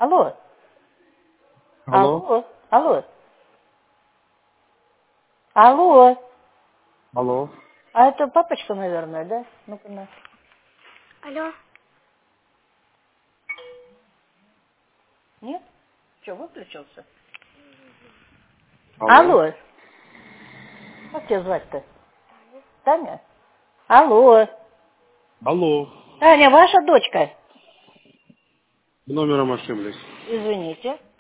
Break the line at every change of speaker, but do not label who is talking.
Алло.
Алло.
Алло. Алло. Алло.
Алло.
А это папочка, наверное, да? Ну-ка на.
Алло.
Нет? Что, выключился?
Алло.
Алло. Как тебя звать-то? Таня? Алло.
Алло.
Таня, ваша дочка?
Номером ошиблись.
Извините.